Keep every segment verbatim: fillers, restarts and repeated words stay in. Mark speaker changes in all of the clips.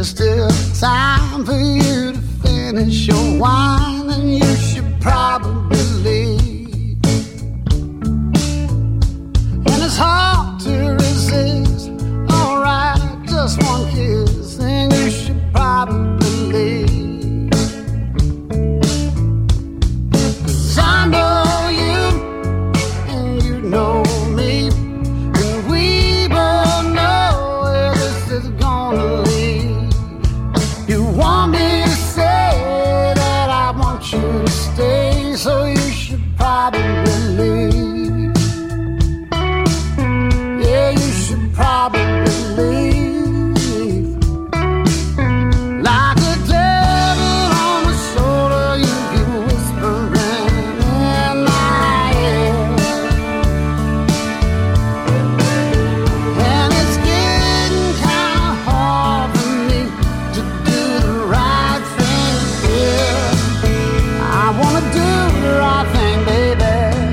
Speaker 1: there's still time for you to finish your wine, and you should probably leave. And it's hard to resist. Alright, just one kiss, and you should probably leave. 'Cause I know you, and you know me, and we both know where this is gonna lead. You want me to say that I want you to stay, so you should probably leave. Yeah, you should probably leave. Like a devil on my shoulder, you keep whispering in my ear. And it's getting kind of hard for me to do the right thing here. I wanna do the right thing, baby.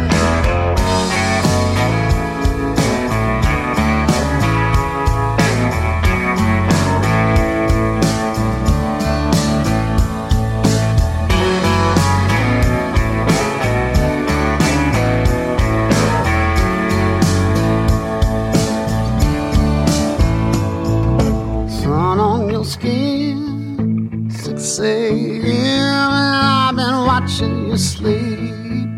Speaker 1: Sun on your skin, six a.m. and I've been watching you sleep.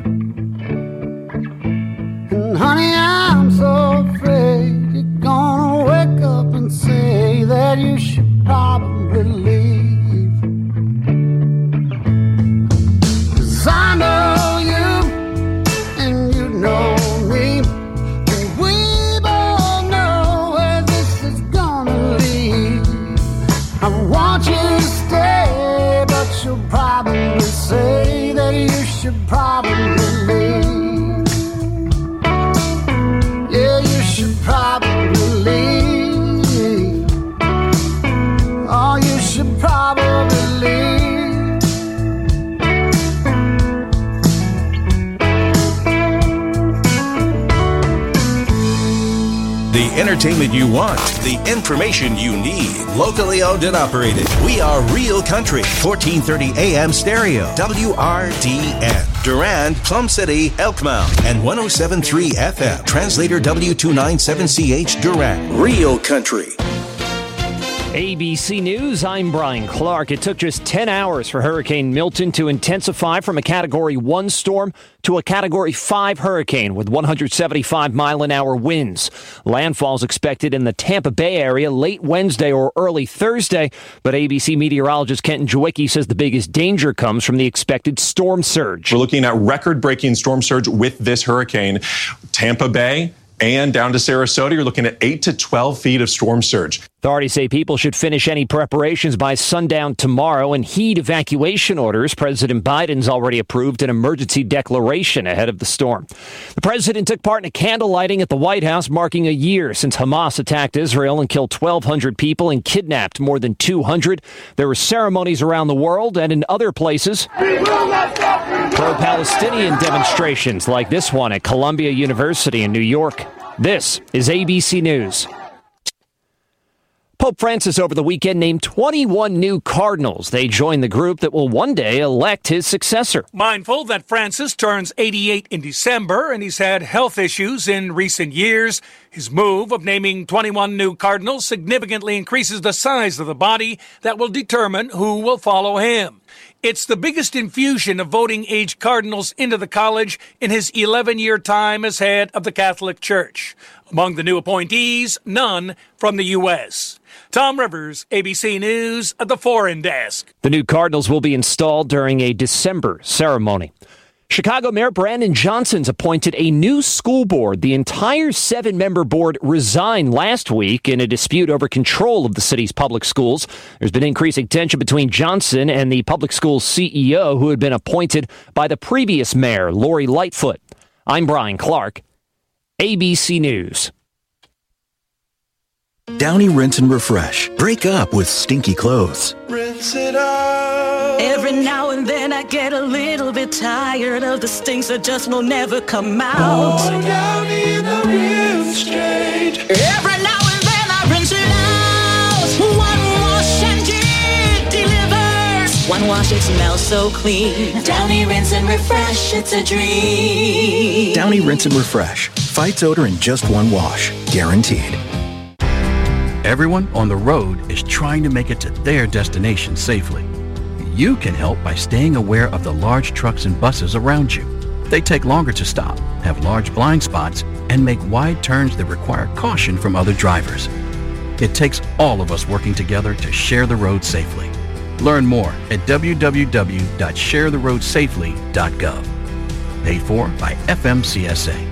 Speaker 1: And honey, I'm so afraid you're gonna wake up and say that you should probably leave. 'Cause I know you, and you know me, and we both know where this is gonna lead. I want you to stay, but you'll probably say that you should probably leave. Yeah, you should probably leave. Oh, you should probably leave.
Speaker 2: The entertainment you want, the information you need. Locally owned and operated. We are Real Country, fourteen thirty A M stereo, W R D N. Durand, Plum City, Elkmount, and one oh seven point three F M. Translator W two ninety-seven C H Durand. Real Country.
Speaker 3: A B C News, I'm Brian Clark. It took just ten hours for Hurricane Milton to intensify from a Category one storm to a Category five hurricane with one hundred seventy-five mile an hour winds. Landfall is expected in the Tampa Bay area late Wednesday or early Thursday, but A B C meteorologist Kenton Jawicki says the biggest danger comes from the expected storm surge.
Speaker 4: We're looking at record-breaking storm surge with this hurricane. Tampa Bay and down to Sarasota, you're looking at eight to twelve feet of storm surge.
Speaker 3: Authorities say people should finish any preparations by sundown tomorrow and heed evacuation orders. President Biden's already approved an emergency declaration ahead of the storm. The president took part in a candle lighting at the White House, marking a year since Hamas attacked Israel and killed twelve hundred people and kidnapped more than two hundred. There were ceremonies around the world and in other places. Pro-Palestinian demonstrations like this one at Columbia University in New York. This is A B C News. Pope Francis over the weekend named twenty-one new cardinals. They join the group that will one day elect his successor.
Speaker 5: Mindful that Francis turns eighty-eight in December and he's had health issues in recent years, his move of naming twenty-one new cardinals significantly increases the size of the body that will determine who will follow him. It's the biggest infusion of voting-age cardinals into the college in his eleven-year time as head of the Catholic Church. Among the new appointees, none from the U S Tom Rivers, A B C News, at the Foreign Desk.
Speaker 3: The new cardinals will be installed during a December ceremony. Chicago Mayor Brandon Johnson's appointed a new school board. The entire seven-member board resigned last week in a dispute over control of the city's public schools. There's been increasing tension between Johnson and the public schools C E O, who had been appointed by the previous mayor, Lori Lightfoot. I'm Brian Clark, A B C News.
Speaker 6: Downy Rinse and Refresh. Break up with stinky clothes.
Speaker 7: Rinse it out.
Speaker 8: Every now and then I get a little bit tired of the stinks that just will never come out.
Speaker 7: Oh, Downy in the rinse change.
Speaker 8: Every now and then I rinse it out. One wash and it smells so clean. Downy Rinse and Refresh, it's a dream.
Speaker 6: Downy Rinse and Refresh fights odor in just one wash, guaranteed.
Speaker 9: Everyone on the road is trying to make it to their destination safely. You can help by staying aware of the large trucks and buses around you. They take longer to stop, have large blind spots, and make wide turns that require caution from other drivers. It takes all of us working together to share the road safely. Learn more at w w w dot share the road safely dot gov. Paid for by F M C S A.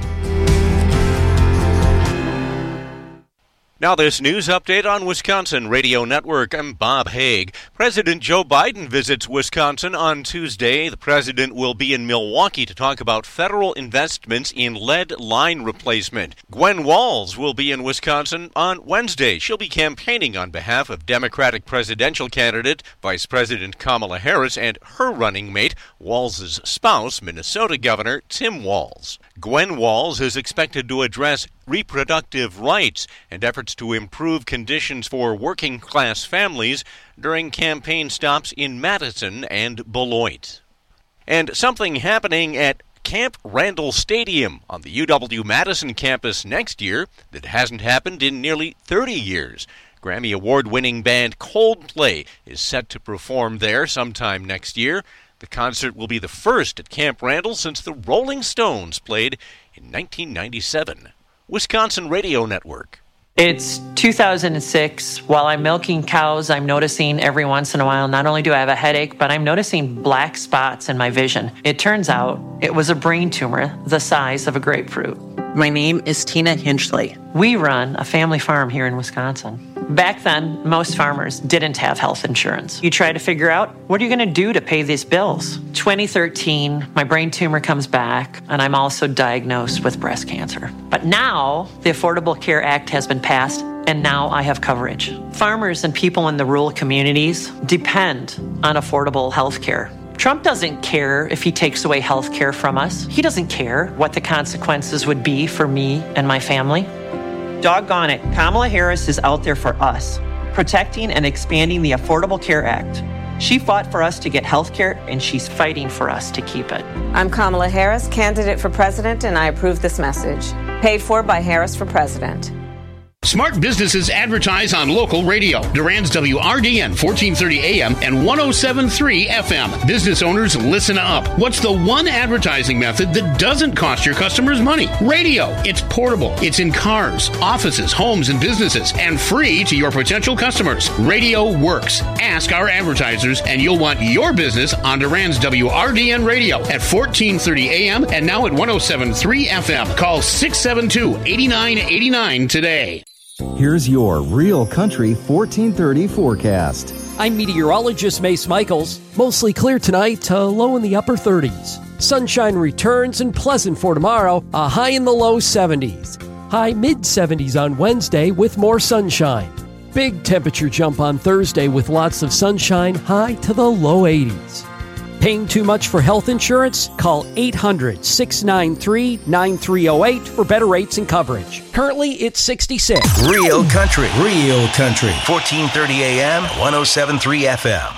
Speaker 10: Now this news update on Wisconsin Radio Network. I'm Bob Haig. President Joe Biden visits Wisconsin on Tuesday. The president will be in Milwaukee to talk about federal investments in lead line replacement. Gwen Walz will be in Wisconsin on Wednesday. She'll be campaigning on behalf of Democratic presidential candidate Vice President Kamala Harris and her running mate, Walz's spouse, Minnesota Governor Tim Walz. Gwen Walz is expected to address reproductive rights and efforts to improve conditions for working-class families during campaign stops in Madison and Beloit. And something happening at Camp Randall Stadium on the U W-Madison campus next year that hasn't happened in nearly thirty years. Grammy Award-winning band Coldplay is set to perform there sometime next year. The concert will be the first at Camp Randall since the Rolling Stones played in nineteen ninety-seven. Wisconsin Radio Network.
Speaker 11: It's two thousand six. While I'm milking cows, I'm noticing every once in a while, not only do I have a headache, but I'm noticing black spots in my vision. It turns out it was a brain tumor the size of a grapefruit.
Speaker 12: My name is Tina Hinchley.
Speaker 11: We run a family farm here in Wisconsin. Back then, most farmers didn't have health insurance. You try to figure out, what are you going to do to pay these bills? twenty thirteen, my brain tumor comes back, and I'm also diagnosed with breast cancer. But now, the Affordable Care Act has been passed, and now I have coverage. Farmers and people in the rural communities depend on affordable health care. Trump doesn't care if he takes away health care from us. He doesn't care what the consequences would be for me and my family. Doggone it, Kamala Harris is out there for us, protecting and expanding the Affordable Care Act. She fought for us to get health care, and she's fighting for us to keep it.
Speaker 13: I'm Kamala Harris, candidate for president, and I approve this message. Paid for by Harris for President.
Speaker 14: Smart businesses advertise on local radio. Durand's W R D N fourteen thirty A M and one oh seven point three F M. Business owners, listen up. What's the one advertising method that doesn't cost your customers money? Radio. It's portable. It's in cars, offices, homes, and businesses, and free to your potential customers. Radio works. Ask our advertisers, and you'll want your business on Durand's W R D N radio at fourteen thirty A M and now at one oh seven point three F M. Call six seven two, eight nine eight nine today.
Speaker 15: Here's your Real Country fourteen thirty forecast.
Speaker 16: I'm meteorologist Mace Michaels. Mostly clear tonight to low in the upper thirties. Sunshine returns and pleasant for tomorrow, a high in the low seventies. High mid seventies on Wednesday with more sunshine. Big temperature jump on Thursday with lots of sunshine, high to the low eighties. Paying too much for health insurance? Call eight hundred, six nine three, nine three oh eight for better rates and coverage. Currently, it's sixty-six.
Speaker 2: Real Country. Real Country. fourteen thirty A M, one oh seven point three F M.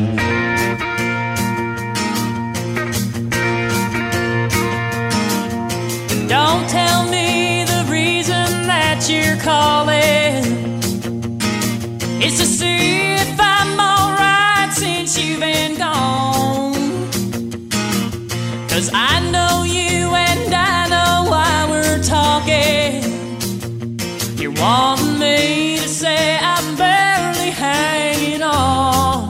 Speaker 8: Don't tell me the reason that you're calling. It's to see if I'm alright since you've been gone. 'Cause I know you and I know why we're talking. You're wanting me to say I'm barely hanging on.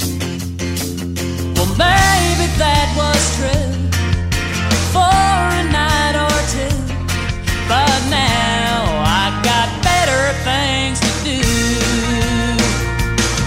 Speaker 8: Well, maybe that was true for a night or two, but now I got better things to do.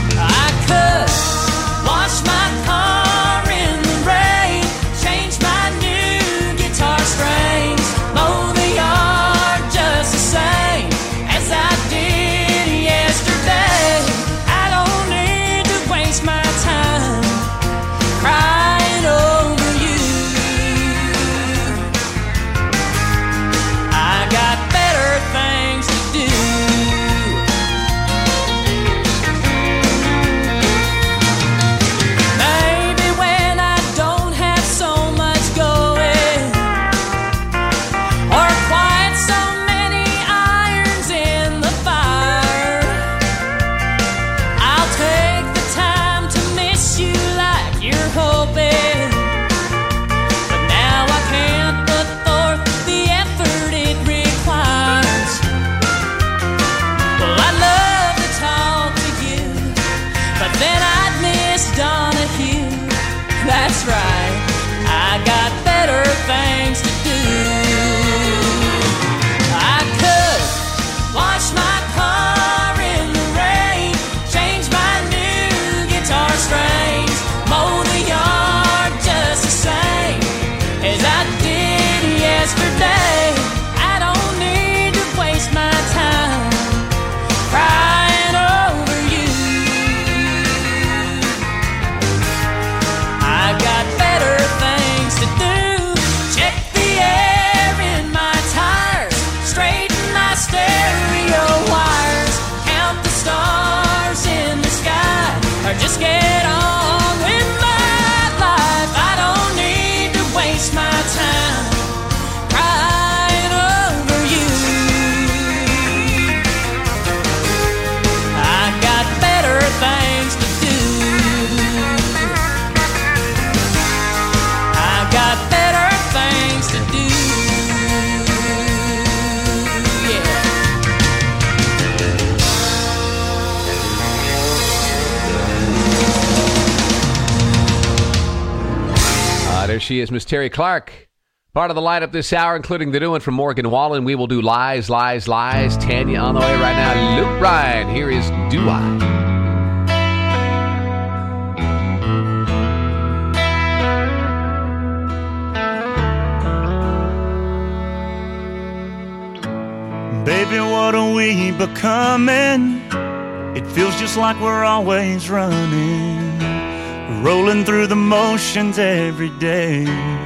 Speaker 17: there she is, Miss Terry Clark. Part of the lineup this hour, including the new one from Morgan Wallen. We will do Lies, Lies, Lies. Tanya on the way right now. Luke Bryan, here is Do I.
Speaker 18: Baby, what are we becoming? It feels just like we're always running, rolling through the motions every day.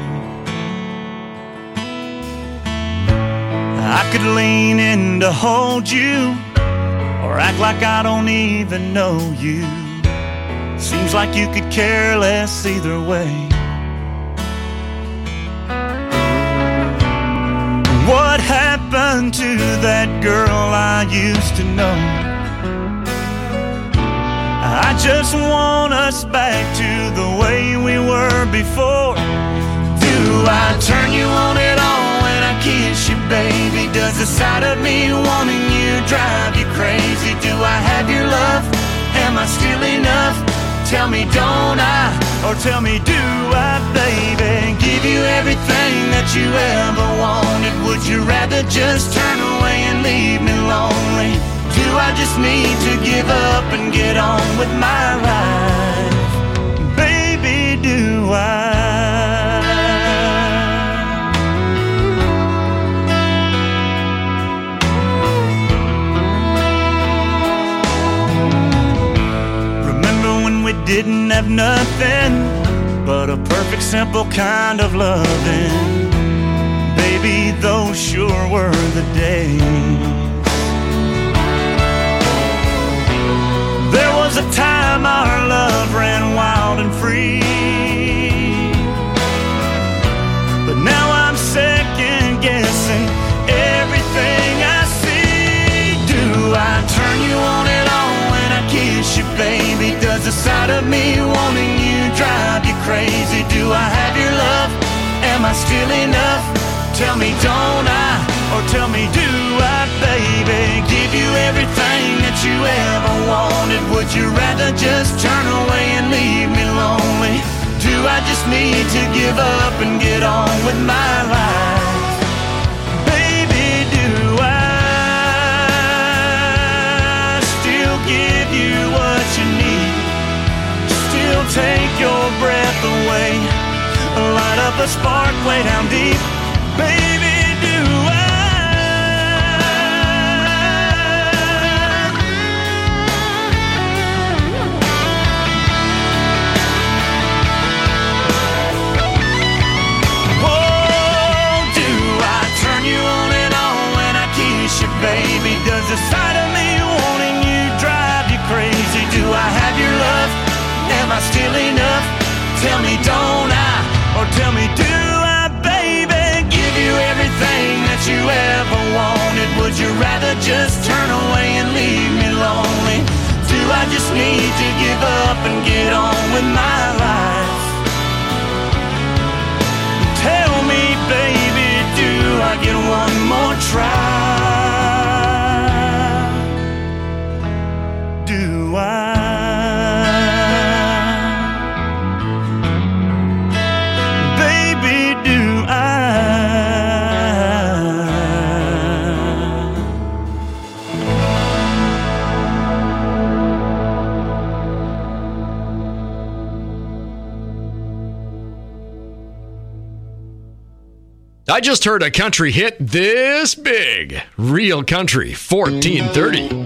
Speaker 18: I could lean in to hold you, or act like I don't even know you. Seems like you could care less either way. What happened to that girl I used to know? I just want us back to the way we were before. Do I turn you on at all when I kiss you, baby? Does the sight of me wanting you drive you crazy? Do I have your love? Am I still enough? Tell me, don't I? Or tell me, do I, baby? Give you everything that you ever wanted. Would you rather just turn away and leave me lonely? Do I just need to give up and get on with my life? Baby, do I? We didn't have nothing but a perfect, simple kind of loving. Baby, those sure were the days. There was a time our love ran wild and free, but now I'm second guessing everything I see. Do I turn you on at all when I kiss you, baby? Does the sight of me wanting you drive you crazy? Do I have your love? Am I still enough? Tell me, don't I? Or tell me, do I, baby? Give you everything that you ever wanted. Would you rather just turn away and leave me lonely? Do I just need to give up and get on with my life? Baby, do I still give you what you need? Still take your breath away, light up a spark way down deep. Baby, do baby? Does the sight of me wanting you drive you crazy? Do I have your love? Am I still enough? Tell me, don't I? Or tell me, do I, baby? Give you everything that you ever wanted. Would you rather just turn away and leave me lonely? Do I just need to give up and get on with my life? Tell me, baby, do I get one more try? Do I? Baby, do I?
Speaker 19: I just heard a country hit this big. Real Country fourteen thirty.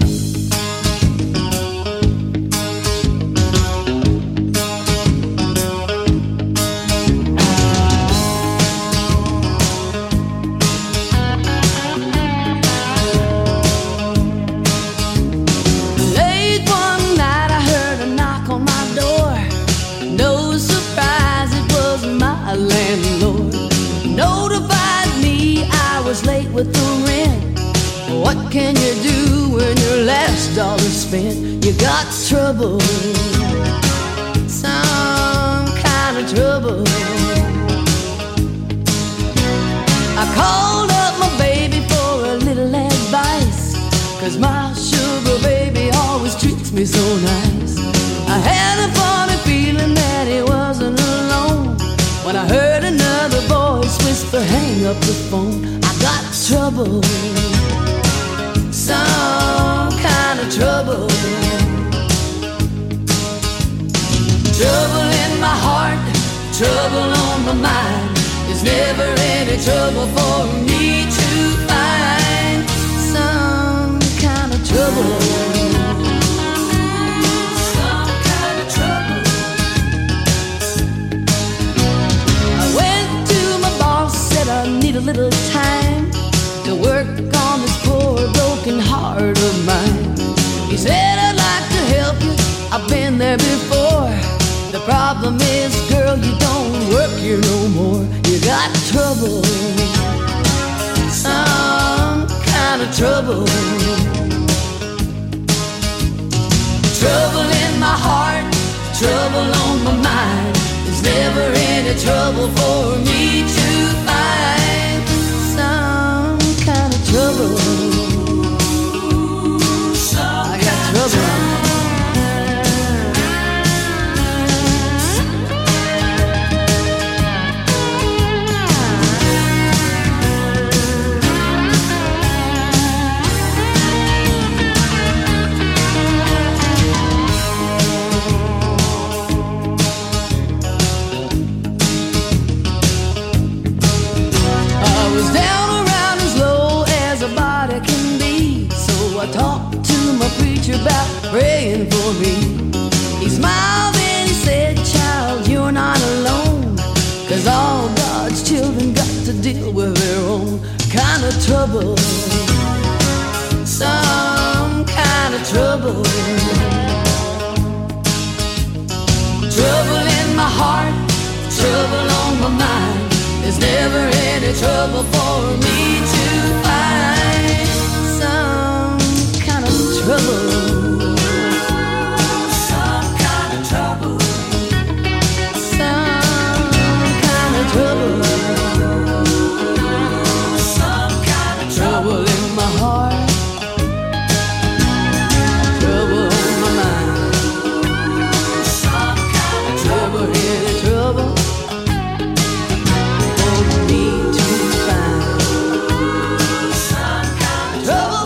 Speaker 20: With the rent, what can you do when your last dollar's spent? You got trouble, some kind of trouble. I called up my baby for a little advice, 'cause my sugar baby always treats me so nice. I had a funny feeling that he wasn't alone when I heard up the phone. I got trouble, some kind of trouble. Trouble in my heart, trouble on my mind. There's never any trouble for me to find. Some kind of trouble. Some kind of trouble. I went to my boss, said I need a little time to work on this poor broken heart of mine. He said, I'd like to help you, I've been there before. The problem is, girl, you don't work here no more. You got trouble, some kind of trouble. Trouble in my heart, trouble on my mind. There's never any trouble for me to find. Some kind of trouble. I got trouble. About praying for me. He smiled and he said, child, you're not alone, 'cause all God's children got to deal with their own kind of trouble. Some kind of trouble. Trouble in my heart, trouble on my mind. There's never any trouble for me to find. Some kind of trouble. Some kind of trouble. Some kind of trouble. Some kind of trouble in my heart. Trouble on my mind. Some kind of trouble, any trouble for me to find. Some kind of trouble.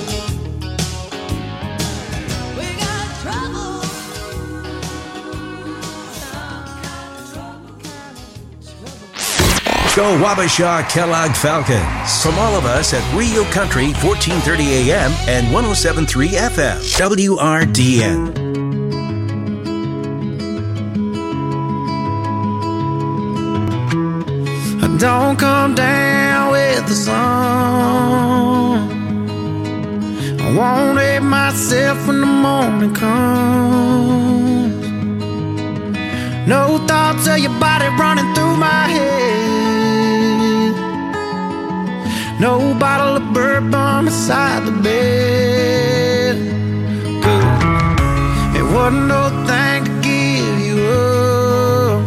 Speaker 2: Go Wabasha Kellogg Falcons. From all of us at Rio Country, fourteen thirty A M and one oh seven point three F M, W R D N.
Speaker 7: I don't come down with the sun. I won't hate myself when the morning comes. No thoughts of your body running through my head. No bottle of bourbon beside the bed. Good. It wasn't no thing to give you up.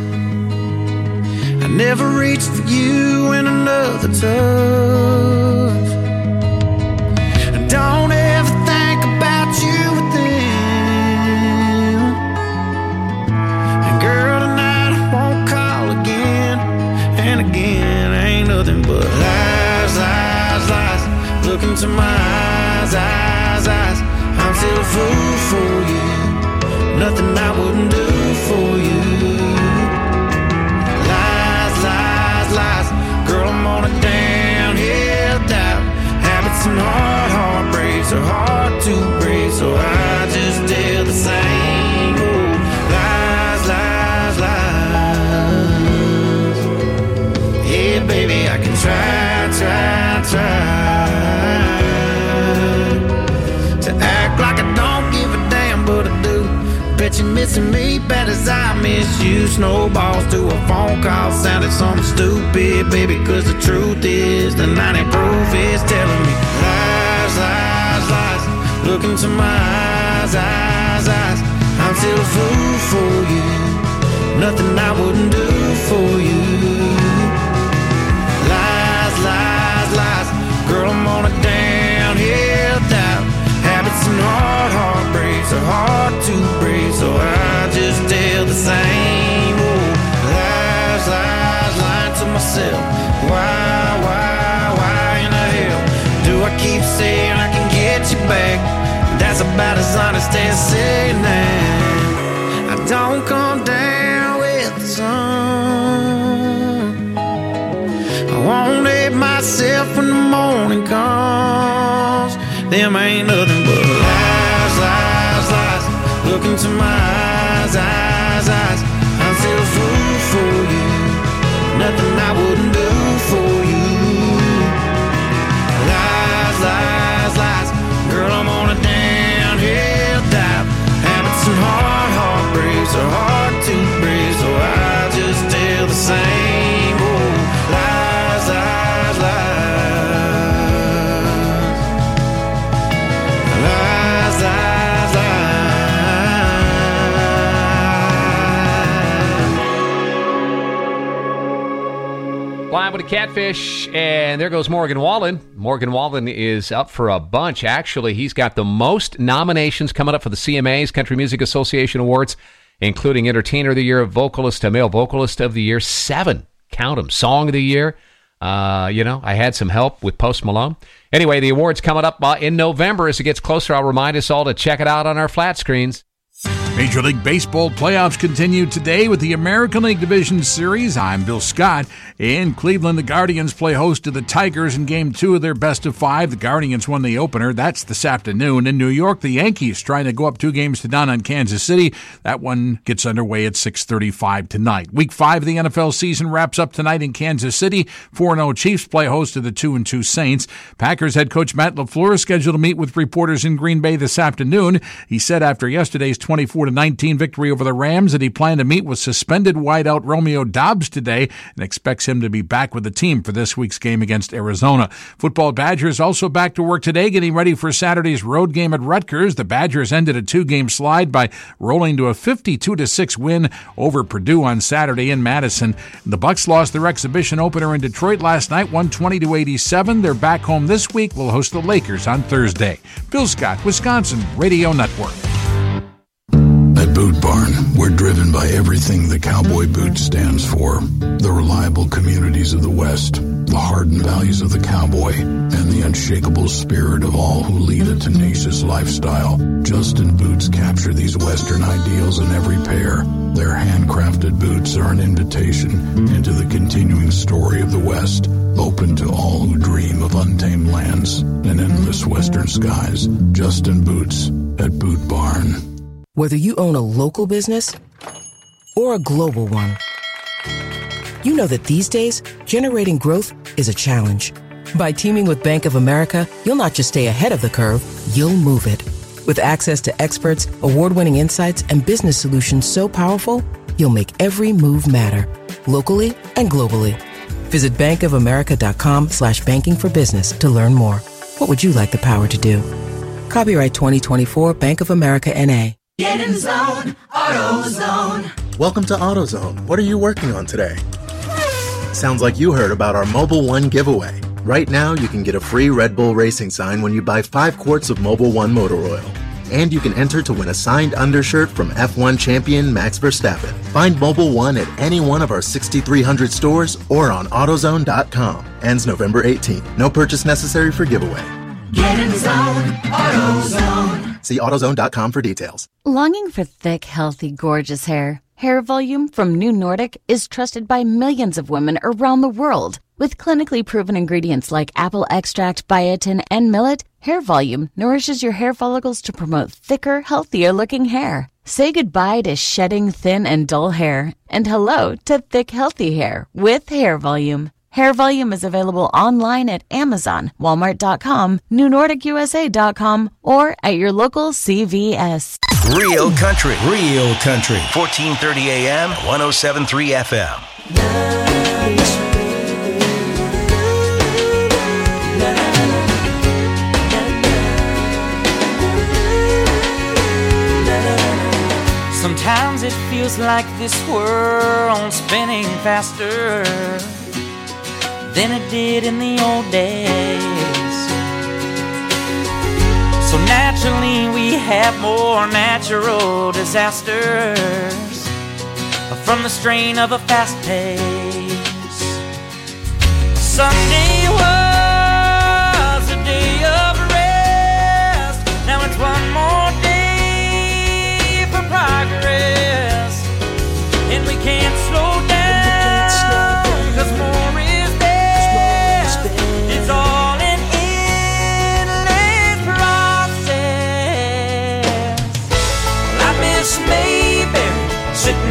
Speaker 7: I never reached for you in another touch. I don't ever think about you with them. And girl, tonight I won't call again. And again, ain't nothing but lies, lies, lies. Look into my eyes, eyes, eyes. I'm still a fool for you. Nothing I wouldn't do for you. Lies, lies, lies. Girl, I'm on a downhill dive. Habits and hard heartbreaks are hard to break, so I just tell the same old lies, lies, lies. Yeah, baby, I can try, try, try to act like I don't give a damn, but I do. Bet you're missing me bad as I miss you. Snowballs to a phone call sounded something stupid, baby, 'cause the truth is the ninety proof is telling me lies, lies, lies. Look into my eyes, eyes, eyes. I'm still a fool for you. Nothing I wouldn't do for you. Lies, lies, lies. Girl, I'm on a downhill dive. Habits and hard heartbreaks are hard to break, so I just tell the same old lies, lies, lying to myself. Why? say I can get you back. That's about as honest as saying that. I don't come down with the sun. I won't let myself when the morning comes. Them ain't nothing but lies, lies, lies. Look into my eyes, eyes, eyes. I'm still a fool for you. Nothing I wouldn't do for you. Lies, lies, lies. Girl, I'm on a downhill dive. Habits and hard heartbreaks are hard to break, so I just tell the same old lies, lies, lies. Lies, lies, lies.
Speaker 17: Flying with a catfish, and there goes Morgan Wallen. Morgan Wallen is up for a bunch. Actually, he's got the most nominations coming up for the C M As, Country Music Association Awards, including Entertainer of the Year, Vocalist, Male Vocalist of the Year, seven. Count them. Song of the Year. Uh, you know, I had some help with Post Malone. Anyway, the awards coming up uh, in November. As it gets closer, I'll remind us all to check it out on our flat screens.
Speaker 21: Major League Baseball playoffs continue today with the American League Division Series. I'm Bill Scott. In Cleveland, the Guardians play host to the Tigers in Game two of their best of five. The Guardians won the opener. That's this afternoon. In New York, the Yankees trying to go up two games to none on Kansas City. That one gets underway at six thirty-five tonight. Week five of the N F L season wraps up tonight in Kansas City. four and oh Chiefs play host to the two and two Saints. Packers head coach Matt LaFleur is scheduled to meet with reporters in Green Bay this afternoon. He said after yesterday's twenty-four to nineteen victory over the Rams that he planned to meet with suspended wideout Romeo Doubs today and expects him to be back with the team for this week's game against Arizona. Football Badgers also back to work today, getting ready for Saturday's road game at Rutgers. The Badgers ended a two-game slide by rolling to a fifty-two to six win over Purdue on Saturday in Madison. The Bucs lost their exhibition opener in Detroit last night, one twenty to eighty-seven. They're back home this week. Will host the Lakers on Thursday. Bill Scott, Wisconsin Radio Network.
Speaker 22: At Boot Barn, we're driven by everything the cowboy boot stands for. The reliable communities of the West, the hardened values of the cowboy, and the unshakable spirit of all who lead a tenacious lifestyle. Justin Boots capture these Western ideals in every pair. Their handcrafted boots are an invitation into the continuing story of the West, open to all who dream of untamed lands and endless Western skies. Justin Boots at Boot Barn.
Speaker 23: Whether you own a local business or a global one, you know that these days, generating growth is a challenge. By teaming with Bank of America, you'll not just stay ahead of the curve, you'll move it. With access to experts, award-winning insights, and business solutions so powerful, you'll make every move matter, locally and globally. Visit bankofamerica.com slash banking for business to learn more. What would you like the power to do? Copyright twenty twenty-four Bank of America N A.
Speaker 24: Get in zone, AutoZone.
Speaker 25: Welcome to AutoZone. What are you working on today? Sounds like you heard about our Mobile One giveaway. Right now, you can get a free Red Bull racing sign when you buy five quarts of Mobile One motor oil. And you can enter to win a signed undershirt from F one champion Max Verstappen. Find Mobile One at any one of our sixty-three hundred stores or on AutoZone dot com. Ends November eighteenth. No purchase necessary for giveaway.
Speaker 24: Get in zone, AutoZone.
Speaker 25: See AutoZone dot com for details.
Speaker 26: Longing for thick, healthy, gorgeous hair? Hair Volume from New Nordic is trusted by millions of women around the world. With clinically proven ingredients like apple extract, biotin, and millet, Hair Volume nourishes your hair follicles to promote thicker, healthier-looking hair. Say goodbye to shedding thin and dull hair, and hello to thick, healthy hair with Hair Volume. Hair Volume is available online at Amazon, Walmart dot com, New Nordic U S A dot com, or at your local C V S.
Speaker 2: Real country, real country. fourteen thirty A M, one oh seven point three F M.
Speaker 24: Sometimes it feels like this world's spinning faster than it did in the old days. So naturally we have more natural disasters from the strain of a fast pace. Sunday was a day of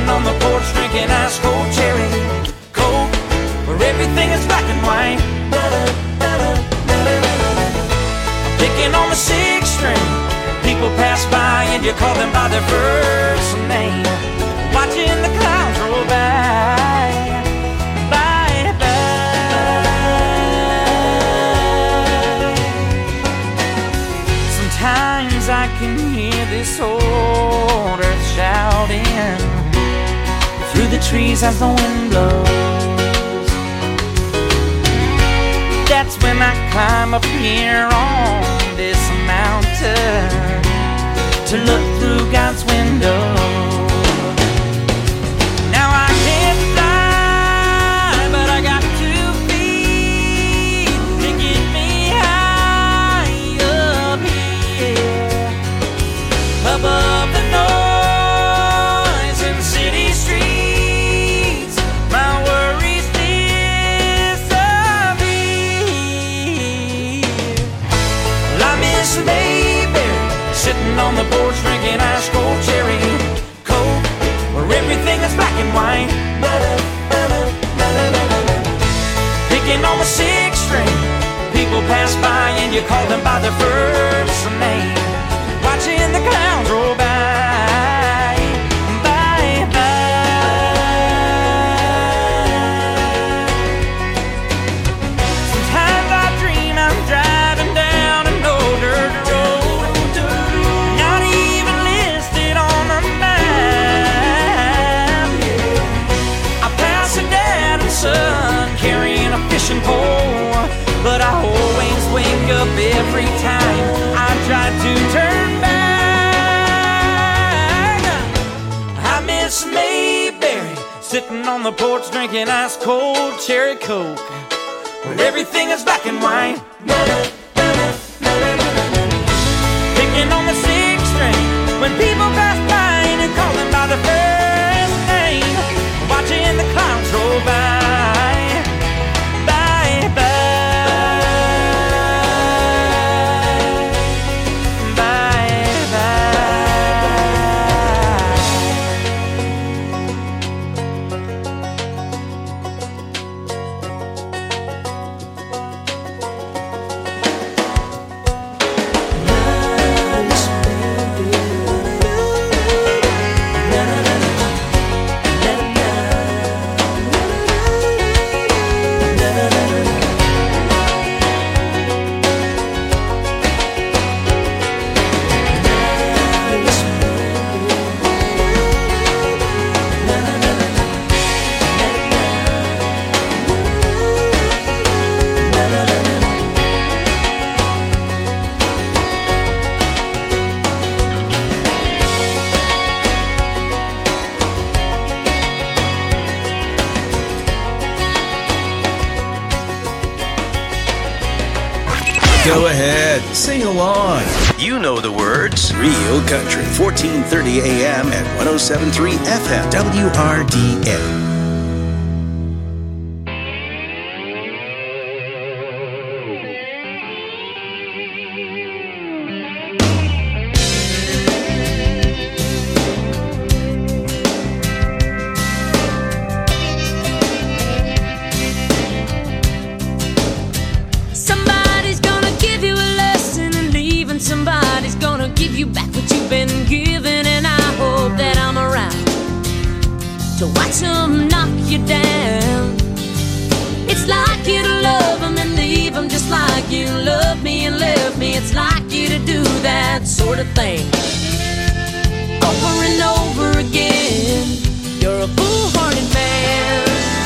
Speaker 24: sitting on the porch drinking ice cold cherry Coke, where everything is black and white. I'm picking on the sixth string. People pass by and you call them by their first name. Watching the clouds roll by, by, by. Sometimes I can hear this old earth shouting through the trees as the wind blows. That's when I climb up here on this mountain to look through God's window. Now I can't fly, but I got two feet to get me high up here, above the noise in city streets. My worries disappear. Well, I miss Mayberry, sitting on the porch drinking ice cold cherry Coke, where everything is black and white. Picking on the sixth string. People pass by and you call them by their first name. Watching the clouds roll by, by, by. Sometimes I dream I'm driving down an old dirt road, not even listed on the map. I pass a dad and son carrying a fishing pole, but I always wake up every time I try to turn back. I miss Mayberry, sitting on the porch drinking ice cold cherry Coke, where everything is black and white. Picking on the sixth string. When people pass by and you call them by their first name. Watching the clouds roll by, by, by.
Speaker 2: Go ahead, sing along. You know the words. Real Country, fourteen thirty A M and one oh seven point three F M, W R D N.
Speaker 8: To watch them knock you down. It's like you to love them and leave them, just like you love me and left me. It's like you to do that sort of thing over and over again. You're a foolhardy man.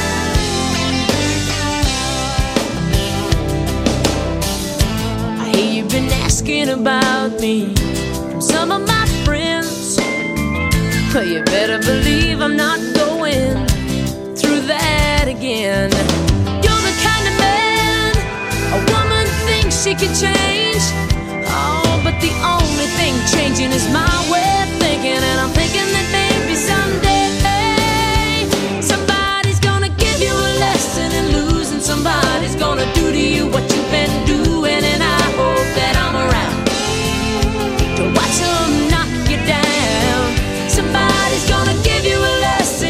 Speaker 8: I hear you've been asking about me from some of my friends. Well, you better believe I'm not going through that again. You're the kind of man a woman thinks she can change. Oh, but the only thing changing is my way of thinking. And I'm thinking that maybe someday somebody's gonna give you a lesson in losing. Somebody's gonna do to you what you've been doing. And I hope that I'm around to watch them knock you down. Somebody's gonna give you a lesson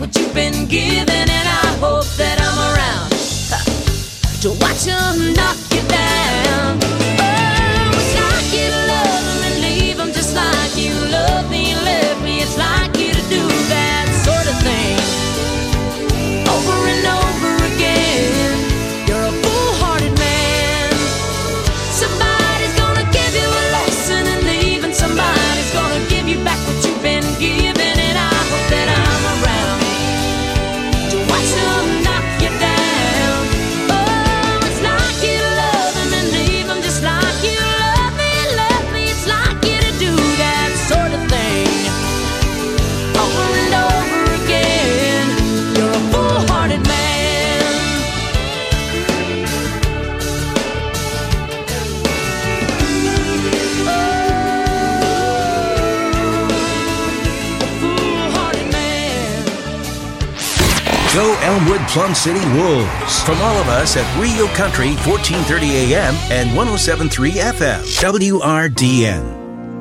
Speaker 8: what you've been giving, and I hope that I'm around to watch them knock you down. Oh, it's like you to love them and leave them just like you love me and left me. It's like you to do that sort of thing over and over again. You're a foolhardy man. Somebody's gonna give you a lesson and leave, and somebody's gonna give you back what you've been given, and I hope that I'm around to watch them knock you down. Oh, it's like you to love them and leave them just like you love me and left me. It's like you to do that sort of thing over and over again. You're a foolhardy man. Oh, a foolhardy man.
Speaker 2: Go Elmwood Plum City Wolves. From all of us at Rio Country, fourteen thirty A M and one oh seven point three F M. W R D N.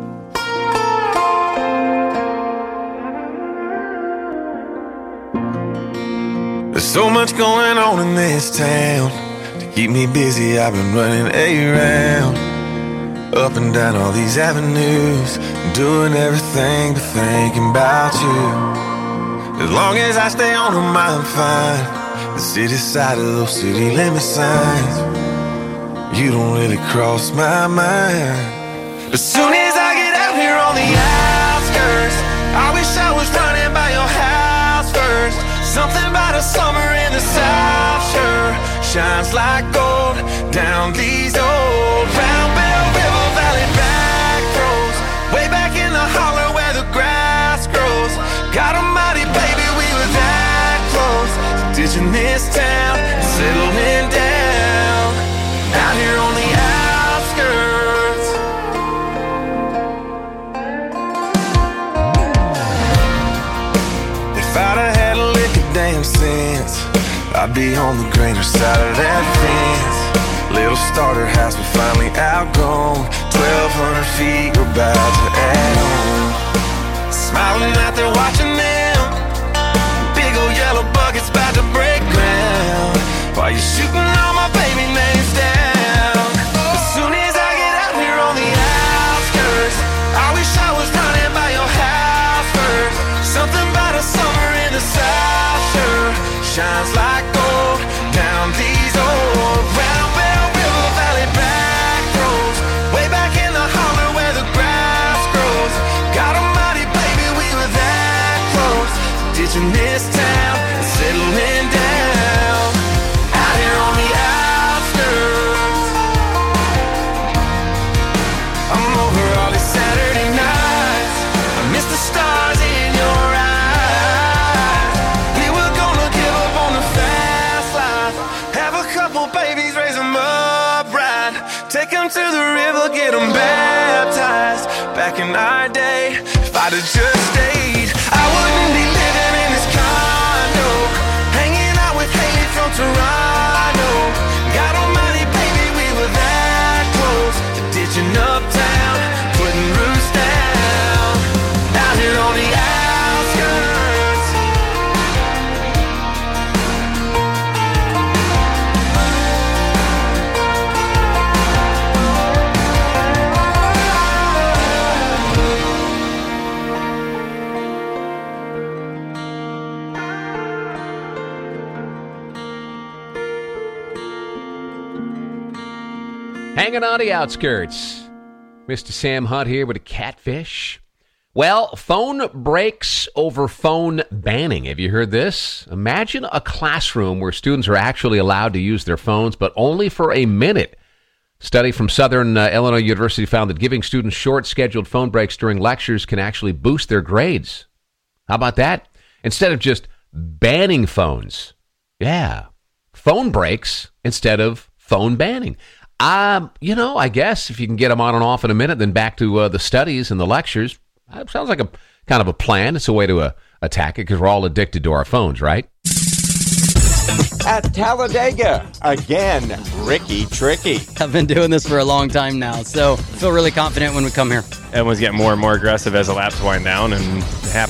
Speaker 1: There's so much going on in this town. To keep me busy, I've been running around, up and down all these avenues, doing everything but thinking about you. As long as I stay on them, I'm fine. The city side of those city limit signs, you don't really cross my mind. As soon as I get out here on the outskirts, I wish I was running by your house first. Something about a summer in the South sure shines like gold down these old Round Bell River Valley back roads, way back in the holler where the grass grows. God almighty, baby, we were that close to ditching this town and settling down out here on the outskirts. If I'd have had a lick of damn sense, I'd be on the greener side of that fence. Little starter house, we finally outgrown. Twelve hundred feet, we're about to add on. Smiling out there watching them, big old yellow buckets about to break ground, while you're shooting all my baby names down. As soon as I get out here on the outskirts, I wish I was running by your house first. Something about a summer in the South sure shines like gold down these old Round Bell River Valley back roads, way back in the holler where the grass grows. God almighty, baby, we were that close to ditching this town and settling down out here on the outskirts. I'm over all these Saturday nights, I miss the stars in your eyes. We were gonna give up on the fast life, have a couple babies, raise them up right, take them to the river, get them baptized. Back in our day, if I'd have just stayed, I wouldn't be living in this condo, hanging out with Haley from Toronto. God almighty, baby, we were that close to ditching uptown, putting roots down out here on the outskirts.
Speaker 17: Hanging on the outskirts. Mister Sam Hunt here with a catfish. Well, phone breaks over phone banning. Have you heard this? Imagine a classroom where students are actually allowed to use their phones, but only for a minute. A study from Southern uh, Illinois University found that giving students short scheduled phone breaks during lectures can actually boost their grades. How about that? Instead of just banning phones. Yeah. Phone breaks instead of phone banning. Um, you know, I guess if you can get them on and off in a minute, then back to uh, the studies and the lectures. That sounds like a kind of a plan. It's a way to uh, attack it because we're all addicted to our phones, right?
Speaker 3: At Talladega, again, Ricky Tricky.
Speaker 4: I've been doing this for a long time now, so I feel really confident when we come here.
Speaker 5: Everyone's getting more and more aggressive as the laps wind down, and it happens.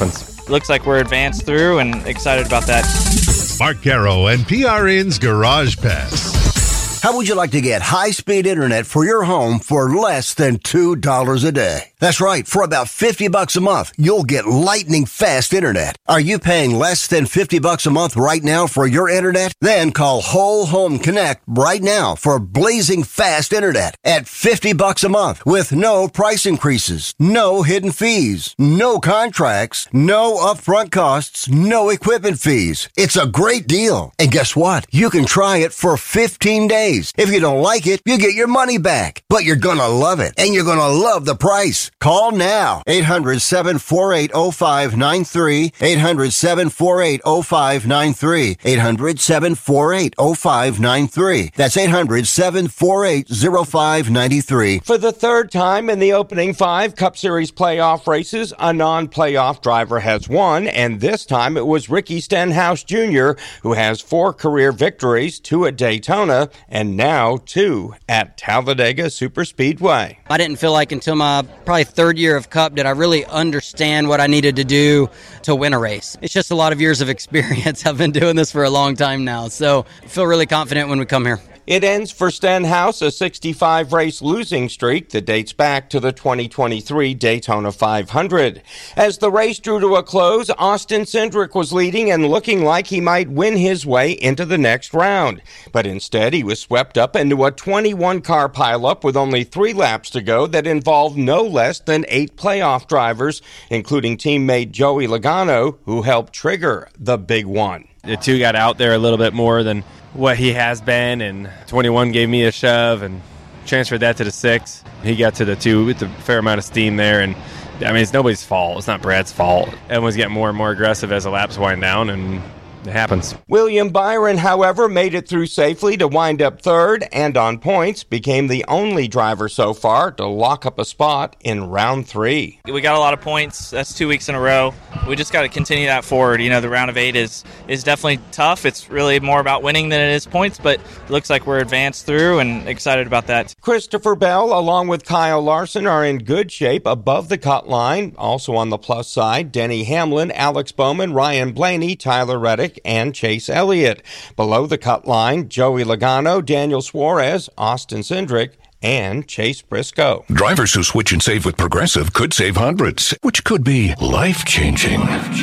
Speaker 5: looks like we're advanced through and excited about that.
Speaker 6: Mark Garrow and P R N's Garage Pass.
Speaker 9: How would you like to get high-speed internet for your home for less than two dollars a day? That's right. For about fifty bucks a month, you'll get lightning fast internet. Are you paying less than fifty bucks a month right now for your internet? Then call Whole Home Connect right now for blazing fast internet at fifty bucks a month with no price increases, no hidden fees, no contracts, no upfront costs, no equipment fees. It's a great deal. And guess what? You can try it for fifteen days. If you don't like it, you get your money back. But you're gonna love it, and you're gonna love the price. Call now. eight hundred, seven four eight, oh five nine three. eight hundred, seven four eight, oh five nine three. eight hundred, seven four eight, oh five nine three. That's eight hundred, seven four eight, oh five nine three.
Speaker 3: For the third time in the opening five Cup Series playoff races, a non-playoff driver has won, and this time it was Ricky Stenhouse Junior, who has four career victories, two at Daytona, and and now two at Talladega Superspeedway.
Speaker 4: I didn't feel like until my probably third year of Cup did I really understand what I needed to do to win a race. It's just a lot of years of experience. I've been doing this for a long time now, so I feel really confident when we come here.
Speaker 3: It ends for Stenhouse a sixty-five race losing streak that dates back to the twenty twenty-three Daytona five hundred. As the race drew to a close, Austin Cindric was leading and looking like he might win his way into the next round. But instead, he was swept up into a twenty-one car pileup with only three laps to go that involved no less than eight playoff drivers, including teammate Joey Logano, who helped trigger the big one.
Speaker 10: The two got out there a little bit more than what he has been, and twenty-one gave me a shove and transferred that to the six. He got to the two with a fair amount of steam there, and I mean, it's nobody's fault. It's not Brad's fault. Everyone's getting more and more aggressive as the laps wind down, and it happens.
Speaker 3: William Byron, however, made it through safely to wind up third, and on points became the only driver so far to lock up a spot in round three.
Speaker 5: We got a lot of points. That's two weeks in a row. We just got to continue that forward. You know, the round of eight is is definitely tough. It's really more about winning than it is points, but it looks like we're advanced through and excited about that.
Speaker 3: Christopher Bell, along with Kyle Larson, are in good shape above the cut line. Also on the plus side, Denny Hamlin, Alex Bowman, Ryan Blaney, Tyler Reddick, and Chase Elliott. Below the cut line, Joey Logano, Daniel Suarez, Austin Cindric, and Chase Briscoe.
Speaker 11: Drivers who switch and save with Progressive could save hundreds, which could be life-changing.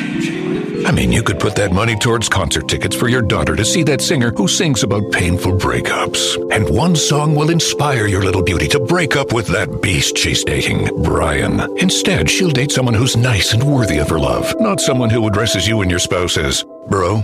Speaker 11: I mean, you could put that money towards concert tickets for your daughter to see that singer who sings about painful breakups. And one song will inspire your little beauty to break up with that beast she's dating, Brian. Instead, she'll date someone who's nice and worthy of her love, not someone who addresses you and your spouse as bro.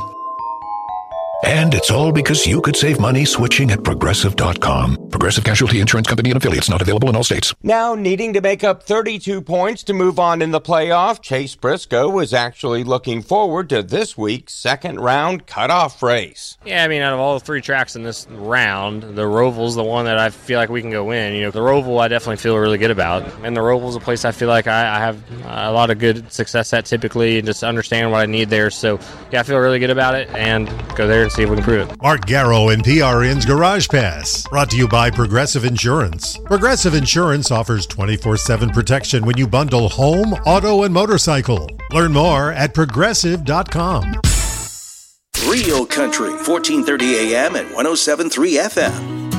Speaker 11: And it's all because you could save money switching at Progressive dot com. Progressive Casualty Insurance Company and affiliates, not available in all states.
Speaker 3: Now needing to make up thirty-two points to move on in the playoff, Chase Briscoe was actually looking forward to this week's second round cutoff race.
Speaker 10: Yeah, I mean, out of all the three tracks in this round, the Roval's the one that I feel like we can go in. You know, the Roval I definitely feel really good about. And the Roval's a place I feel like I, I have a lot of good success at typically and just understand what I need there. So, yeah, I feel really good about it and go there and see if we can prove it.
Speaker 6: Mark Garrow and P R N's Garage Pass, brought to you by Progressive Insurance. Progressive Insurance offers twenty-four seven protection when you bundle home, auto, and motorcycle. Learn more at progressive dot com.
Speaker 2: Real Country, fourteen thirty A M and one oh seven point three F M.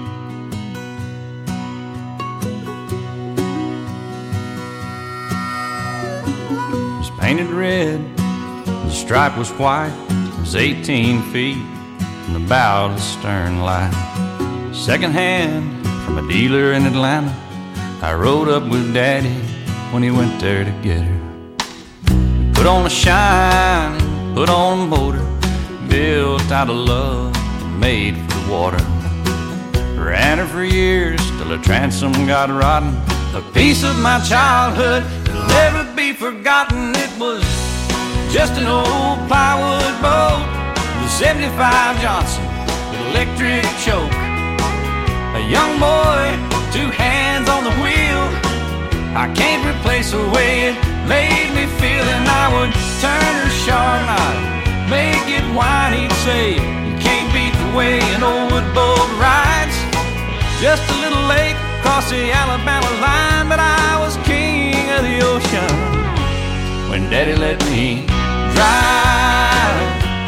Speaker 12: It's painted red, the stripe was white. It was eighteen feet from the bow to the stern light. Second hand from a dealer in Atlanta. I rode up with Daddy when he went there to get her. Put on a shine, put on a motor, built out of love and made for the water. Ran her for years till her transom got rotten. A piece of my childhood that'll never be forgotten. It was just an old plywood boat, the seventy-five Johnson with electric choke. A young boy, two hands on the wheel. I can't replace the way it made me feel. And I would turn her sharp and I'd make it whine. He'd say, you can't beat the way an old wood boat rides. Just a little lake across the Alabama line, but I was king of the ocean when Daddy let me drive.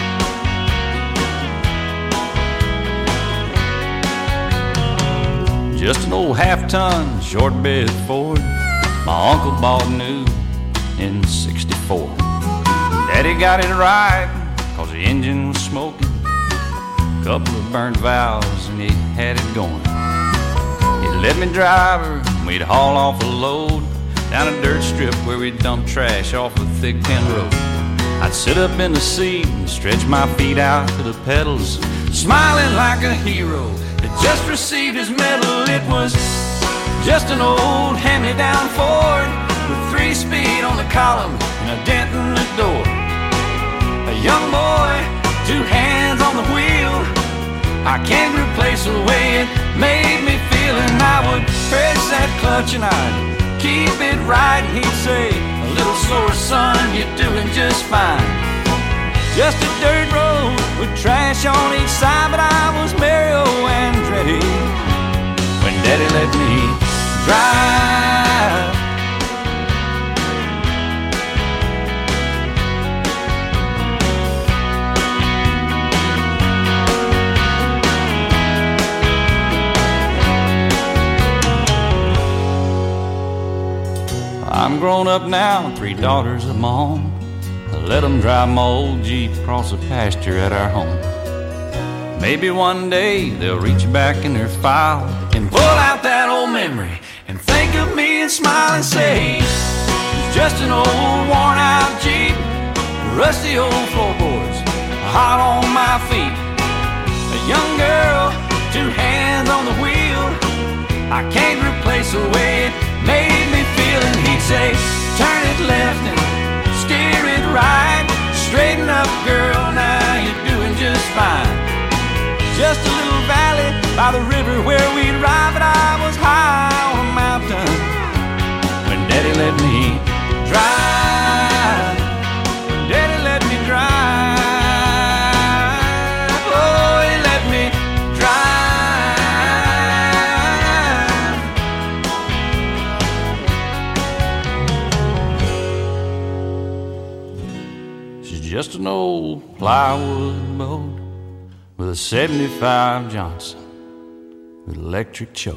Speaker 12: Just an old half-ton short bed Ford my uncle bought new in sixty-four. Daddy got it right, cause the engine was smoking, couple of burnt valves and he had it going. He let me drive her and we'd haul off a load down a dirt strip where we'd dump trash off a thick tin road. I'd sit up in the seat and stretch my feet out to the pedals, smiling like a hero that just received his medal. It was just an old hand-me-down Ford with three speed on the column and a dent in the door. A young boy, two hands on the wheel, I can't replace the way it made me feel. And I would press that clutch and I'd keep it right, and he'd say, a little slower son, you're doing just fine. Just a dirt road with trash on each side, but I was Mario Andretti when Daddy let me drive. I'm grown up now, three daughters of my own. I let them drive my old Jeep across the pasture at our home. Maybe one day they'll reach back in their file and pull out that old memory and think of me and smile and say, it's just an old worn out Jeep, rusty old floorboards, hot on my feet. A young girl, two hands on the wheel, I can't replace the way it made me feel. And he'd say, turn it left and steer it right, straighten up girl, now you're doing just fine. Just a little valley by the river where we'd ride, but I was high on a mountain when Daddy let me drive. Daddy let me drive. Oh, he let me drive. She's just an old plywood boat with a seventy-five Johnson with electric choke.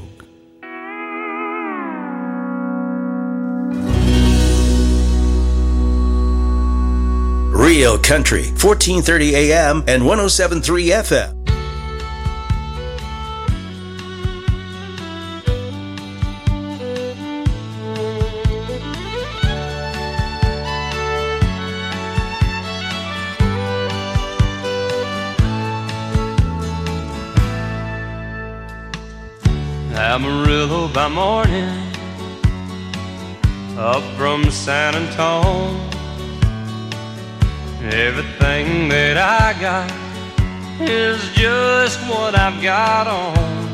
Speaker 2: Real Country, fourteen thirty A M and one oh seven point three F M.
Speaker 13: Amarillo by morning, up from San Antone. Everything that I got is just what I've got on.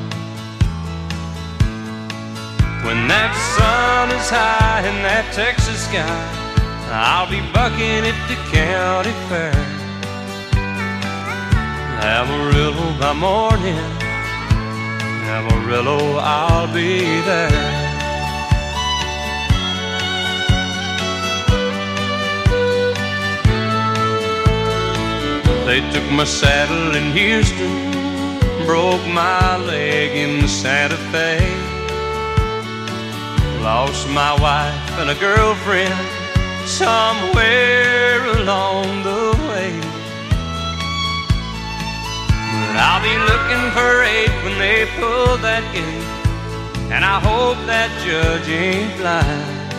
Speaker 13: When that sun is high in that Texas sky, I'll be bucking at the county fair. Amarillo by morning, Amarillo, I'll be there. They took my saddle in Houston, broke my leg in Santa Fe, lost my wife and a girlfriend somewhere along the way. But I'll be looking for eight when they pull that gate, and I hope that judge ain't blind.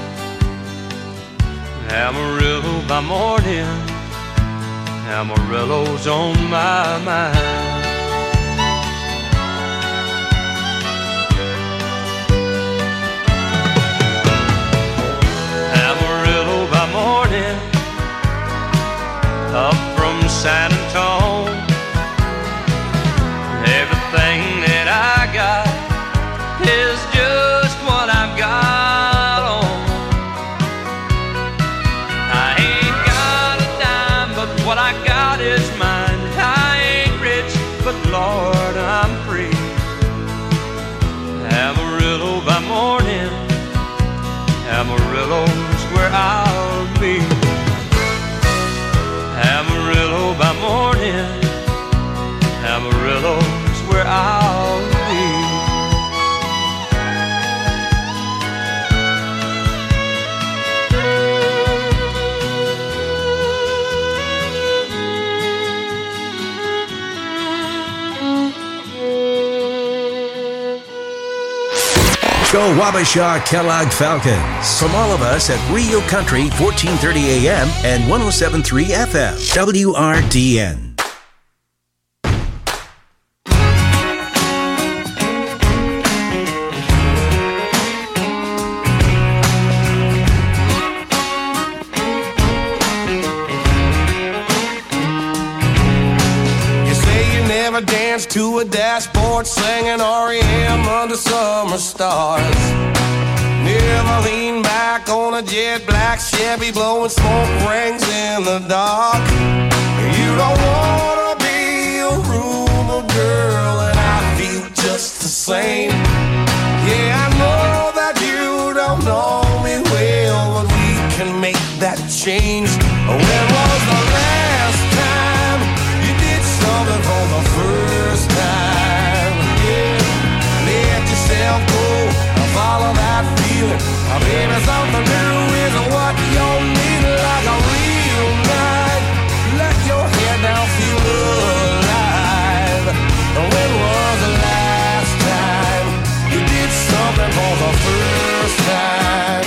Speaker 13: Amarillo by morning, Amarillo's on my mind. Amarillo by morning, up from San Antone. Everything that I got is just what I've got on. I ain't got a dime, but what I got is mine. I ain't rich, but Lord, I'm free. Amarillo by morning, Amarillo's where I'll be.
Speaker 2: Go Wabasha Kellogg Falcons. From all of us at Real Country, fourteen thirty A M and one oh seven point three F M, W R D N.
Speaker 14: Dance to a dashboard, singing R E M under summer stars. Never lean back on a jet black Chevy, blowing smoke rings in the dark. You don't wanna be a rumor girl, and I feel just the same. Yeah, I know that you don't know me well, but we can make that change. When was the last time you did something for the first time? Yeah, let yourself go and follow that feeling. Uh, baby, something new is what you need, like a real night. Let your head down, feel alive. When was the last time you did something for the first time?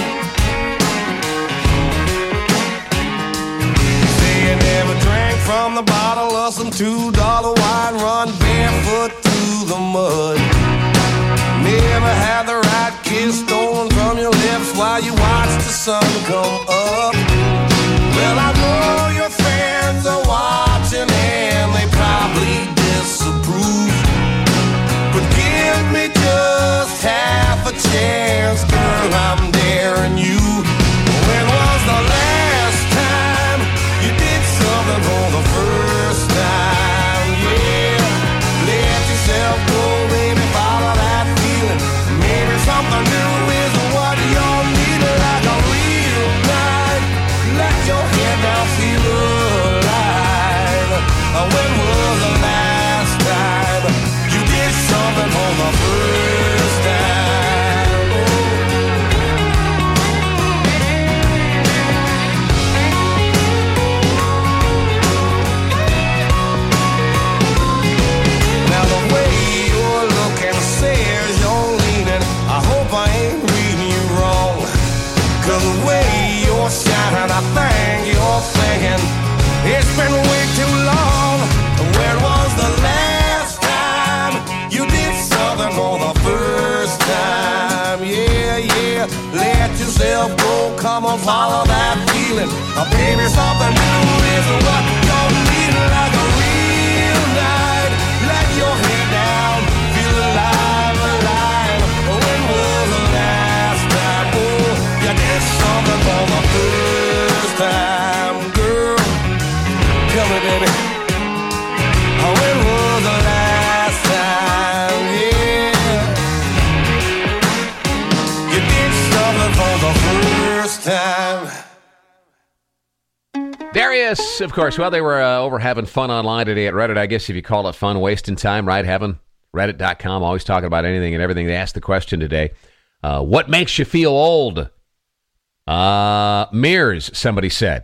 Speaker 14: You say you never drank from the bottle of some two dollar wine, run barefoot through the mud. Never had the right kiss stolen from your lips while you watch the sun come up. Well, I know your friends are watching and they probably disapprove, but give me just half a chance, girl, I'm daring you. When was the last time you did something for the first time? Yeah, let yourself go, baby, follow that feeling. Maybe something new is what you'll need, like a real night. Let your head down, feel alive. When was the last time you did something for the first time? Now the way you're looking says you're leaning. I hope I ain't reading you wrong, 'cause the way you're shining, I think you're thinking it's been way too long. When was the last time you did something for the first time? Yeah, yeah, let yourself go, come on, follow that feeling. Uh, baby, something new is what you're needing, like a real night. Let your head down, feel alive, alive. When was the last time, oh, you did something for the first time, girl? Tell me, baby, when was the last time, yeah, you did something for the first time?
Speaker 17: Darius, of course. Well, they were uh, over having fun online today at Reddit. I guess if you call it fun, wasting time, right? Having Reddit dot com, always talking about anything and everything. They asked the question today, uh, what makes you feel old? Uh, mirrors, somebody said.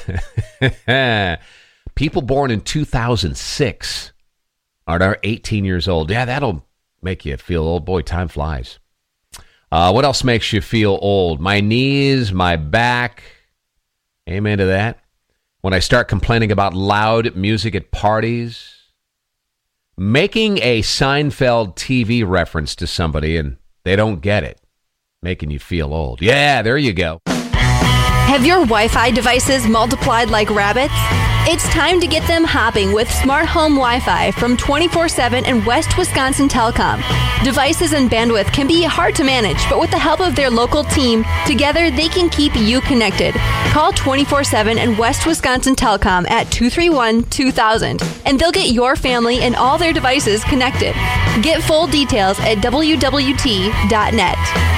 Speaker 17: People born in two thousand six are eighteen years old. Yeah, that'll make you feel old. Boy, time flies. Uh, what else makes you feel old? My knees, my back. Amen to that. When I start complaining about loud music at parties. Making a Seinfeld T V reference to somebody and they don't get it. Making you feel old. Yeah, there you go.
Speaker 15: Have your Wi-Fi devices multiplied like rabbits? It's time to get them hopping with smart home Wi-Fi from twenty-four seven and West Wisconsin Telecom. Devices and bandwidth can be hard to manage, but with the help of their local team, together they can keep you connected. Call twenty-four seven and West Wisconsin Telecom at two three one, two thousand, and they'll get your family and all their devices connected. Get full details at w w t dot net.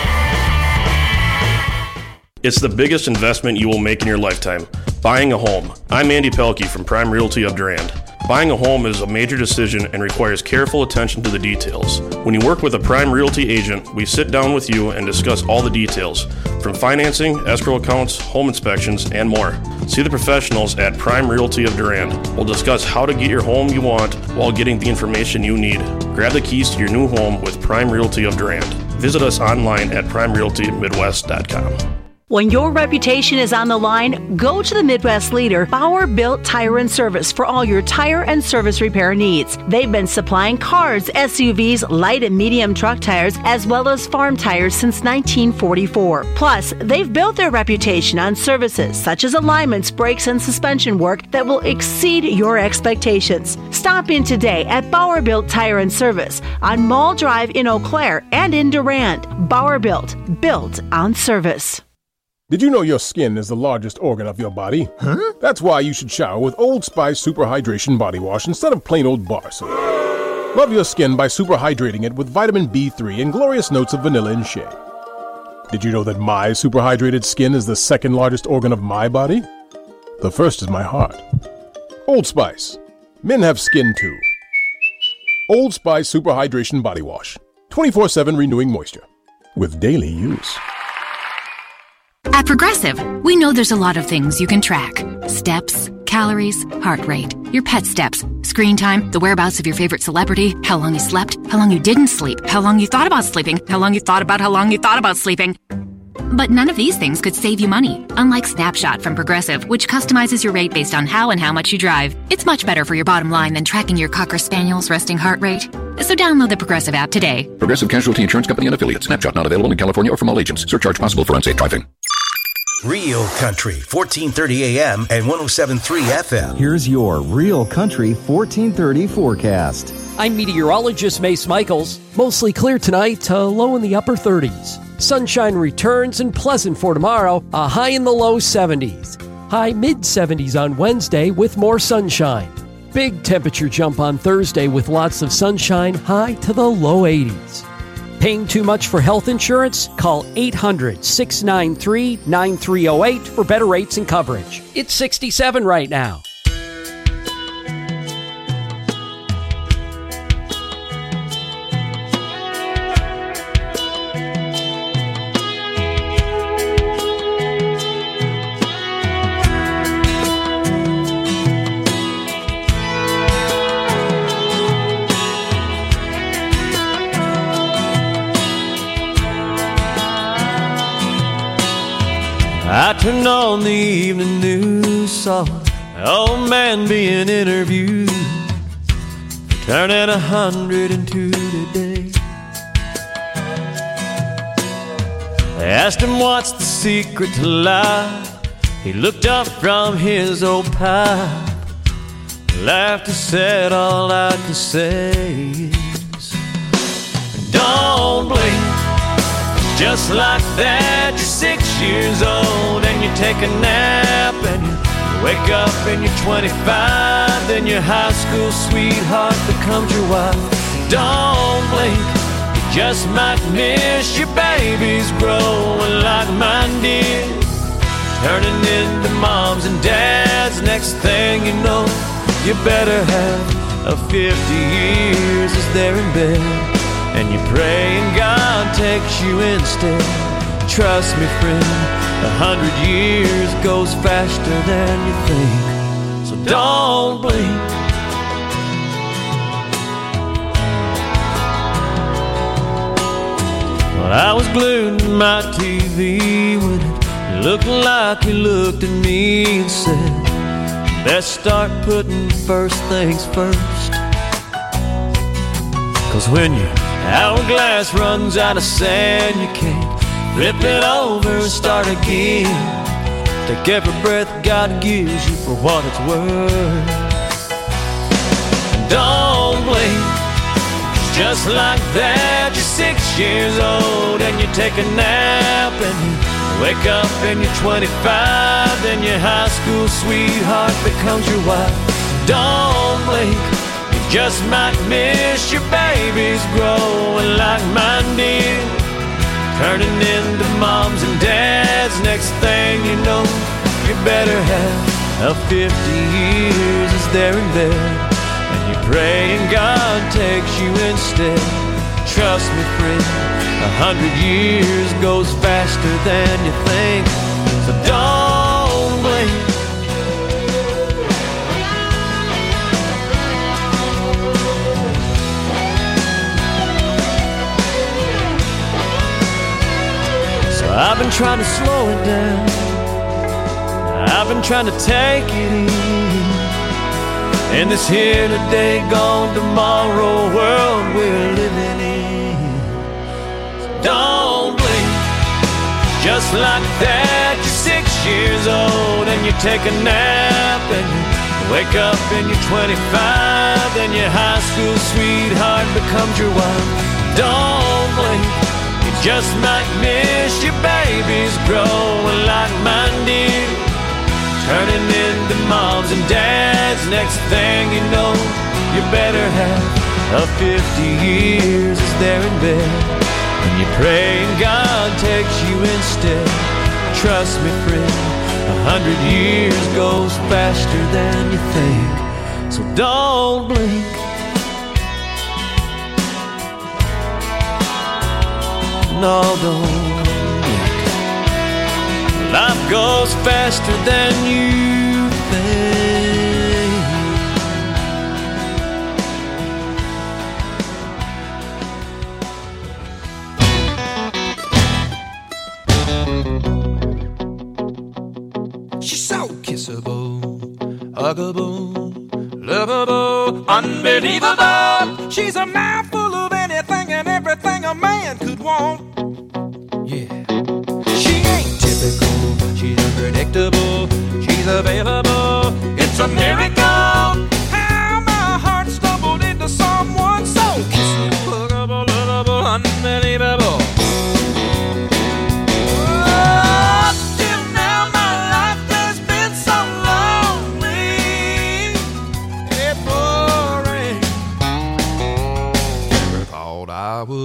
Speaker 16: It's the biggest investment you will make in your lifetime, buying a home. I'm Andy Pelkey from Prime Realty of Durand. Buying a home is a major decision and requires careful attention to the details. When you work with a Prime Realty agent, we sit down with you and discuss all the details, from financing, escrow accounts, home inspections, and more. See the professionals at Prime Realty of Durand. We'll discuss how to get your home you want while getting the information you need. Grab the keys to your new home with Prime Realty of Durand. Visit us online at prime realty midwest dot com.
Speaker 7: When your reputation is on the line, go to the Midwest leader, Bauer Built Tire and Service, for all your tire and service repair needs. They've been supplying cars, S U Vs, light and medium truck tires, as well as farm tires since nineteen forty-four. Plus, they've built their reputation on services such as alignments, brakes, and suspension work that will exceed your expectations. Stop in today at Bauer Built Tire and Service on Mall Drive in Eau Claire and in Durand. Bauer Built, built on service.
Speaker 18: Did you know your skin is the largest organ of your body? Huh? That's why you should shower with Old Spice Super Hydration Body Wash instead of plain old bar soap. Love your skin by super hydrating it with vitamin B three and glorious notes of vanilla and shea. Did you know that my super hydrated skin is the second largest organ of my body? The first is my heart. Old Spice. Men have skin too. Old Spice Super Hydration Body Wash. twenty-four seven renewing moisture. With daily use.
Speaker 19: At Progressive, we know there's a lot of things you can track. Steps, calories, heart rate, your pet steps, screen time, the whereabouts of your favorite celebrity, how long you slept, how long you didn't sleep, how long you thought about sleeping, how long you thought about how long you thought about sleeping. But none of these things could save you money, unlike Snapshot from Progressive, which customizes your rate based on how and how much you drive. It's much better for your bottom line than tracking your Cocker Spaniel's resting heart rate. So download the Progressive app today.
Speaker 11: Progressive Casualty Insurance Company and Affiliates. Snapshot not available in California or from all agents. Surcharge possible for unsafe driving.
Speaker 2: Real Country, fourteen thirty A M and one oh seven point three F M.
Speaker 20: Here's your Real Country fourteen thirty forecast.
Speaker 21: I'm meteorologist Mace Michaels. Mostly clear tonight, uh, low in the upper thirties. Sunshine returns and pleasant for tomorrow, a high in the low seventies. High mid-seventies on Wednesday with more sunshine. Big temperature jump on Thursday with lots of sunshine, high to the low eighties. Paying too much for health insurance? Call eight hundred, six nine three, nine three oh eight for better rates and coverage. It's sixty-seven right now.
Speaker 13: I turned on the evening news, saw an old man being interviewed, turning a hundred and two today. They asked him what's the secret to life. He looked up from his old pipe, laughed and said, all I can say is, don't blink. Just like that, you're six years old and you take a nap and you wake up and you're twenty-five. Then your high school sweetheart becomes your wife. Don't blink, you just might miss your babies growing like mine did, turning into moms and dads. Next thing you know, you better have a fifty years as they're in bed, and you pray and God takes you instead. Trust me, friend, a hundred years goes faster than you think. So don't blink. Well, I was glued to my T V when it looked like he looked at me and said, best start putting first things first. Cause when your hourglass runs out of sand, you can't flip it over and start again. Take every breath God gives you for what it's worth. Don't blink, just like that, you're six years old and you take a nap and you wake up and you're twenty-five. Then your high school sweetheart becomes your wife. Don't blink, just might miss your babies growing like mine did, turning into moms and dads. Next thing you know, you better have a fifty years as they're in bed, and you pray and God takes you instead. Trust me, friend, a hundred years goes faster than you think. So don't blink. I've been trying to slow it down. I've been trying to take it easy. In this here today, gone tomorrow world we're living in. So don't blink. Just like that, you're six years old and you take a nap and you wake up and you're twenty-five and your high school sweetheart becomes your wife. Don't blink. You just might miss your babies growing like mine did, turning into moms and dads. Next thing you know, your better half of fifty years is there in bed, and you pray and God takes you instead. Trust me, friend, a hundred years goes faster than you think. So don't blink. No, don't blink. Life goes faster than you think.
Speaker 8: She's so kissable, huggable, lovable, unbelievable. She's a mouthful of anything and everything a man could want. Yeah. She ain't typical, she's unpredictable, she's available. It's a miracle how my heart stumbled into someone so kissable, huggable, lovable, unbelievable.